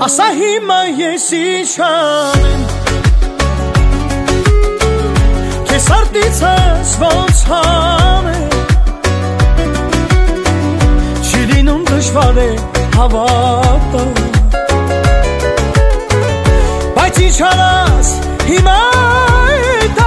Ասա հիմա ես ինչ անեմ Քեզ արտիցս ոնց հանեմ Չի լինում դժվար է հավատալ Բայց ինչ անես հիմա դա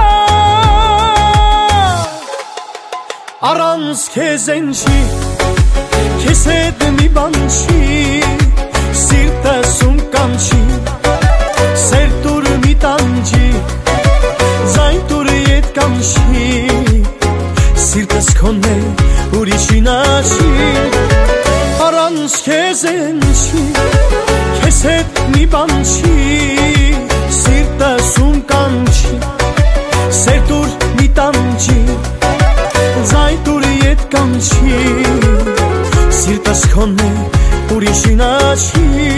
Առանց քեզ են չի Քեզ հետ մի բան չի Սիրտս ում կանչի Սեր տուր մի տանջի Ձայն տուր ետ կանչի Սիրտս քոնն է ուրիշին աչի Առանց քեզ են չի Քեզ հետ մի բան չի Սիրտս ում կանչի Սեր տուր մի տանջի Ձայն տուր ետ կանչի Սիրտս քոնն է ուրիշին աչի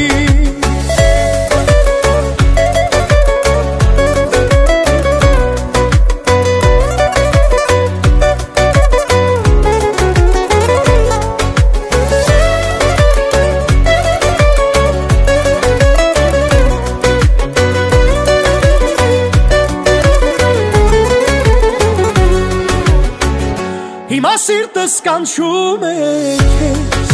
Հիմա սիրտս կանչում է քեզ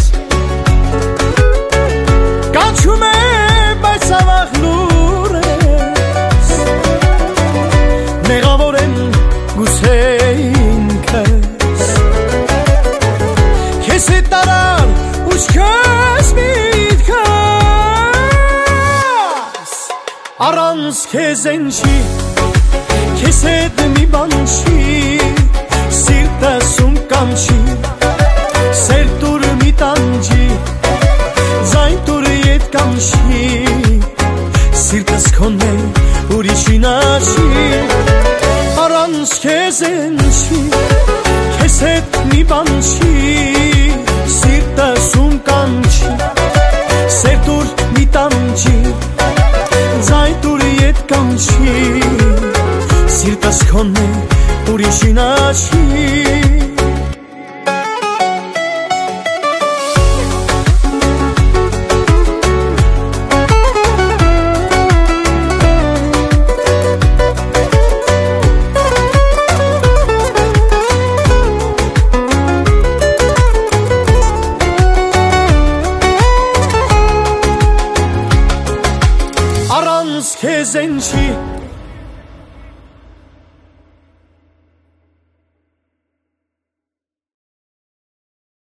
Կանչում է, բայց ավաղ լուր ես Մեղավոր եմ գուցե ինքս Քեզ հետ տարար ուչքս միտքս Առանց քեզ են չի Քեզ հետ մի բան չի Սիրտս ում կանչի Սեր տուր մի տանջի Ձայն տուր ետ կանչի Սիրտս քոնն է ուրիշին աչի Առանց քեզ են չի Քեզ հետ մի բան չի Սիրտս ում կանչի Սեր տուր մի տանջի Ձայն տուր ետ կանչի Սիրտս քոնն է ուրիշին աչի Առանց քեզ են չի